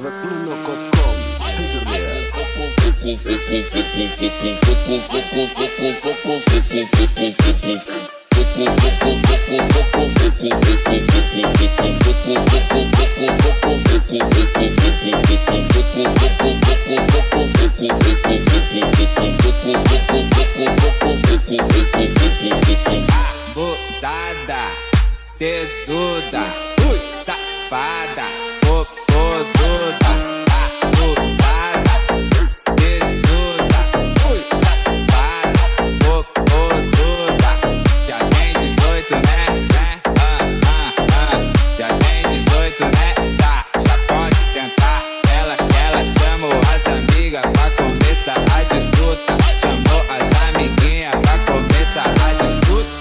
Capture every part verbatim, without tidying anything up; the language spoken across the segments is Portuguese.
Abusada, tesuda, ui, safada, popozuda. Abusada, tesuda, ui, safada, popozuda. Já tem dezoito, né? né? Ah, ah, ah. Já tem dezoito, né? Tá, já pode sentar. Ela, ela chamou as amigas pra começar a disputa. Chamou as amiguinhas pra começar a disputa.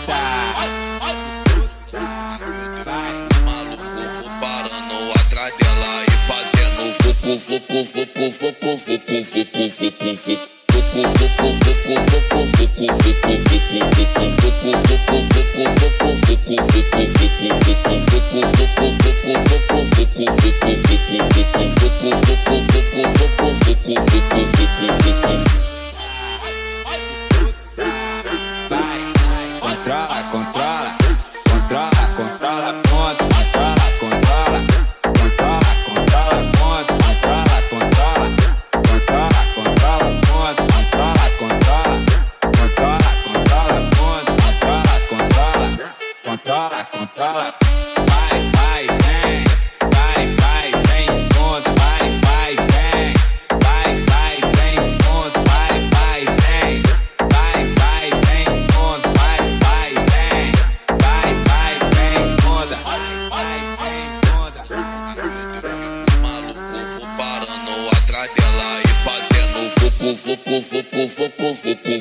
Controla, controla, controla, controla, ponto, controla, controla, controla, controla, ponto, controla, controla, controla, controla, ponto, controla, controla, controla, controla, ponto, controla, controla, controla, controla, vai, vai, vem, vai, vai, vem, ponto, vai, vai, vem, vai, vai, vem, ponto, vai, vai, vem, vai, vai, vem, ponto, vai, vai, vem, vai, vai, vem, onda, vai, vai, vem, onda. Maluco, vou parando atrás dela e fazendo fucu, fucu, fucu, fucu, fucu.